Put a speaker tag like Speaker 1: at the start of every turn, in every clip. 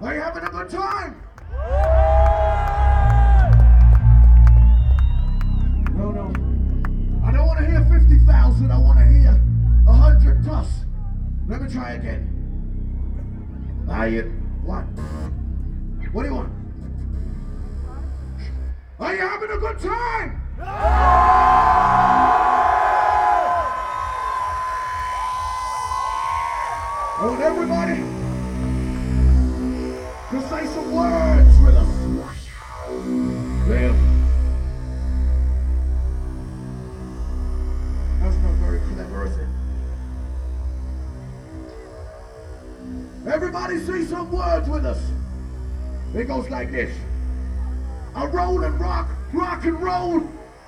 Speaker 1: Are you having a good time? No, no. I don't want to hear 50,000. I want to hear 100 plus. Let me try again. What? What do you want? Are you having a good time? I want everybody to say some words with us. Live. That's not very clever, is it? Everybody say some words with us. It goes like this. I roll and rock, rock and roll.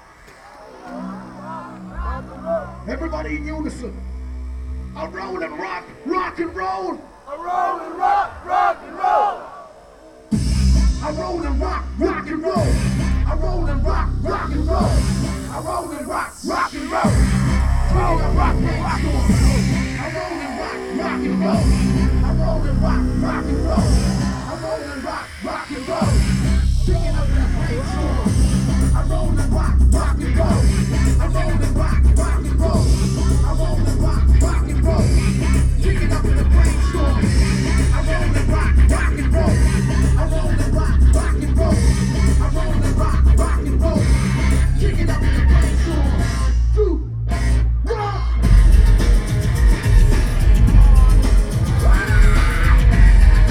Speaker 1: Everybody in unison. I roll and rock, rock and roll.
Speaker 2: I roll and rock, rock and roll.
Speaker 1: I roll and rock, rock and roll. I roll and rock, rock and roll. I roll and rock, rock and roll. Roll and rock, rock and roll. I roll and rock, rock and roll. I roll and rock, rock and roll. I roll and rock, rock and roll. Picking up in the brainstorm. I roll and rock, rock and roll. I roll and rock, rock and roll. I roll and rock, rock and roll. Picking up in the brainstorm. I roll and rock, rock and roll. I roll and rock, rock and roll. I roll and rock, rock and roll. Picking up in the brainstorm. 2, 1.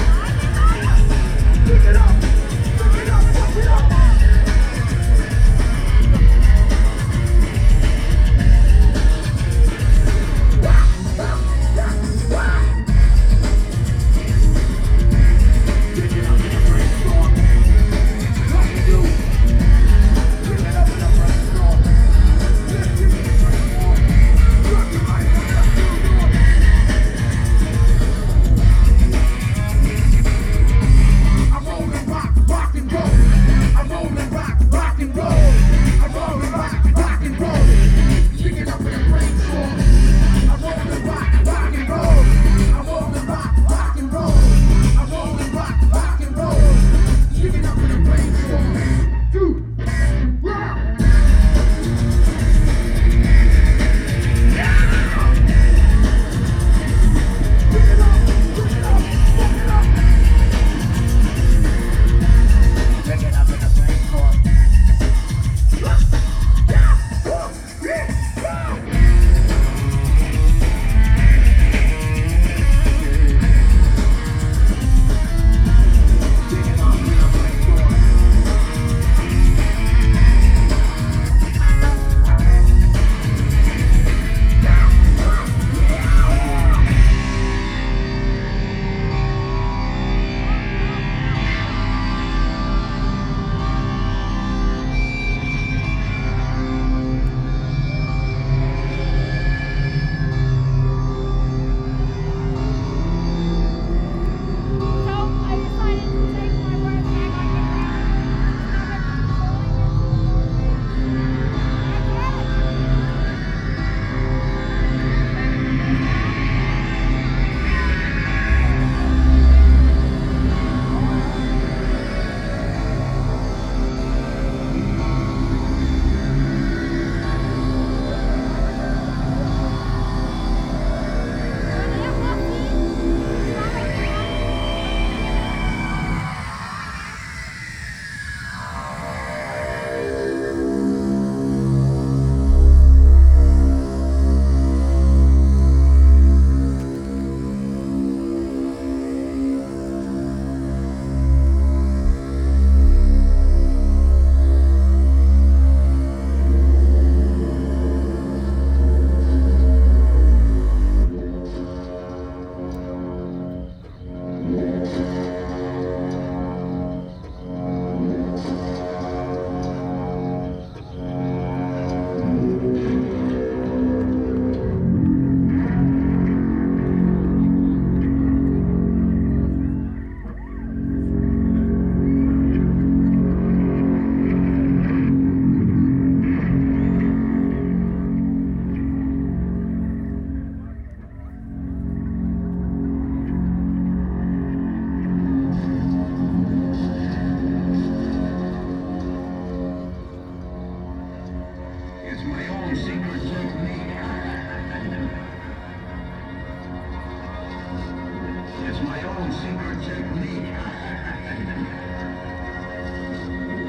Speaker 3: my own secret technique.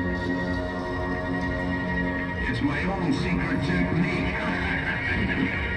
Speaker 3: It's my own secret technique.